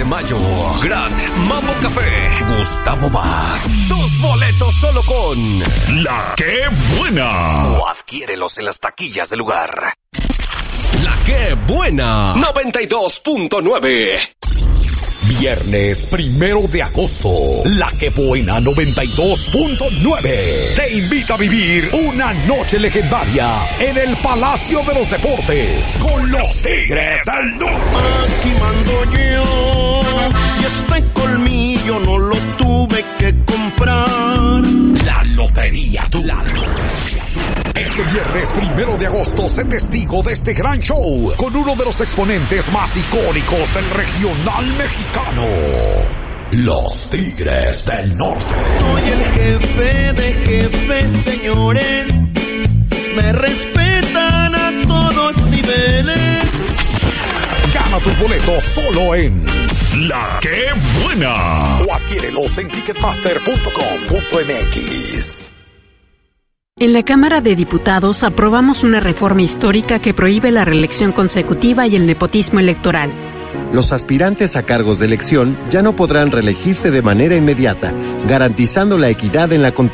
de mayo, Gran Mambo Café, Gustavo Vaz. 2 boletos solo con La Que Buena. O adquiérelos en las taquillas del lugar. La Que Buena 92.9. Viernes 1 de agosto, La Que Buena 92.9 te invita a vivir una noche legendaria en el Palacio de los Deportes con los Tigres del Norte. Aquí mando yo, y este colmillo no lo tuve que comprar. La Lotería Du. Este viernes 1 de agosto, sé testigo de este gran show con uno de los exponentes más icónicos del regional mexicano, los Tigres del Norte. Soy el jefe de jefes, señores. Me respetan a todos niveles. Gana tus boletos solo en La Que Buena. O adquiérelos en ticketmaster.com.mx. En la Cámara de Diputados aprobamos una reforma histórica que prohíbe la reelección consecutiva y el nepotismo electoral. Los aspirantes a cargos de elección ya no podrán reelegirse de manera inmediata, garantizando la equidad en la contienda.